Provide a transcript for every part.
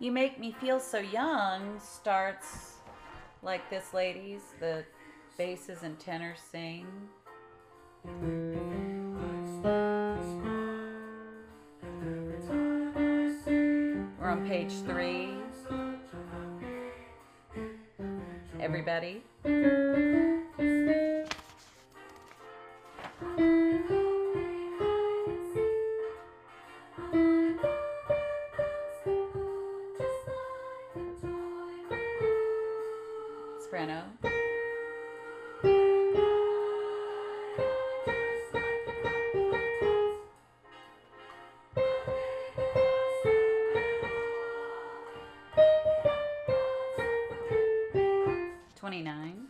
You Make Me Feel So Young starts like this, ladies. The basses and tenors sing. We're on page 3. Everybody. Soprano. $29.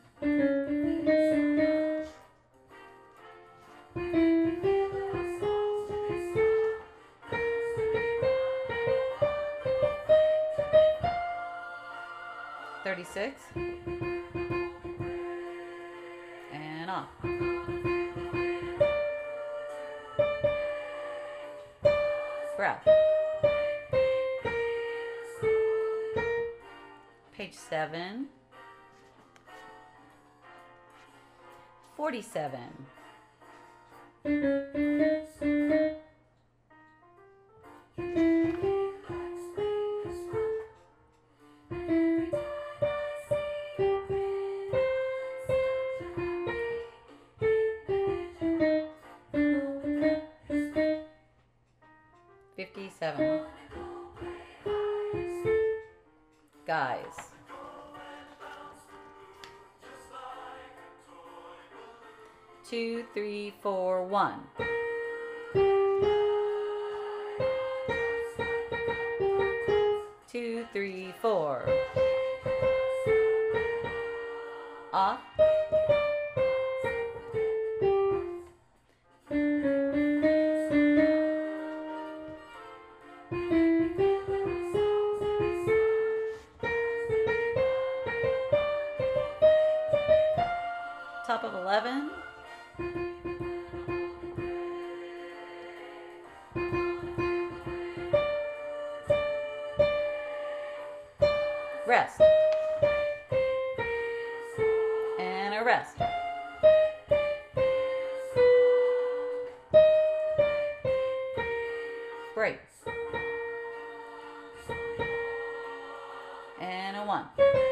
$36. And off. Breath. Page 7. 47. $57. Guys. Two, three, four, one. Two, three, four. Off. Top of 11. Rest. And a rest. Break. And a 1.